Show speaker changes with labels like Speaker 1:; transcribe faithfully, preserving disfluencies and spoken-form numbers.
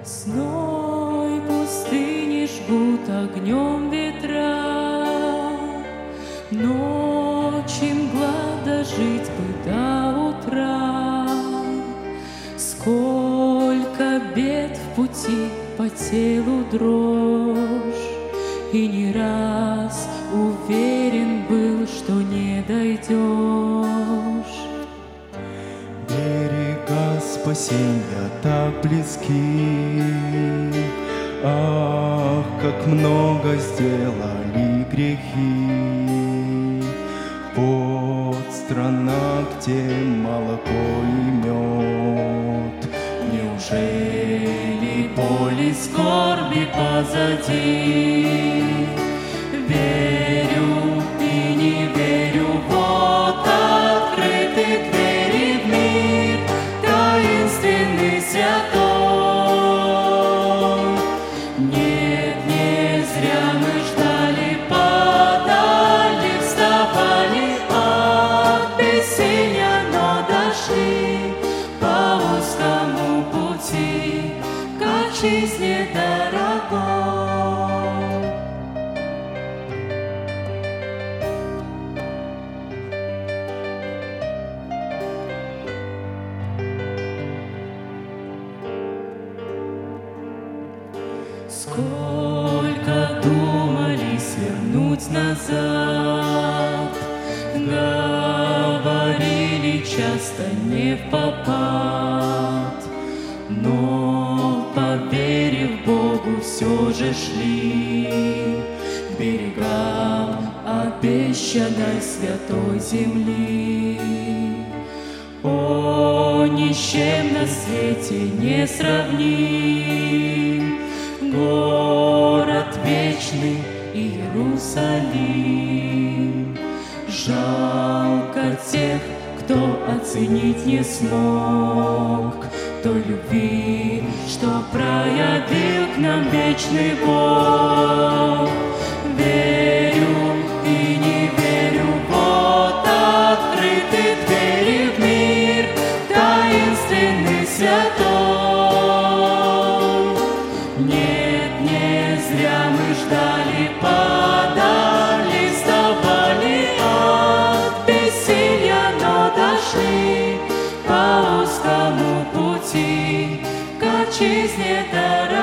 Speaker 1: Сной пустыни жгут огнем ветра, ночи мгла дожить бы до утра. Сколько бед в пути, по телу дрожь, и не раз уверен был, что не дойдешь.
Speaker 2: Берега спасения так близки, ах, как много сделали грехи. Вот страна, где молоко и мед.
Speaker 1: Неужели боли, скорби позади? Верю и не верю, вот открыты двери в мир таинственный, святой. Нет, не зря мы ждали, падали, вставали от бессилия, но дошли по узкому пути к отчизне дорогой. Сколько думали свернуть назад, говорили часто не впопад, но, поверив Богу, все же шли к берегам обещанной святой земли. О, ни с чем на свете не сравним город вечный Иерусалим. Жалко тех, кто оценить не смог той любви, что проявил к нам вечный Бог. Верю и не верю, вот открыты двери в мир таинственный, святой. Нет, не зря мы ждали, падали, вставали от бессилия, но дошли по узкому пути к отчизне дорогой.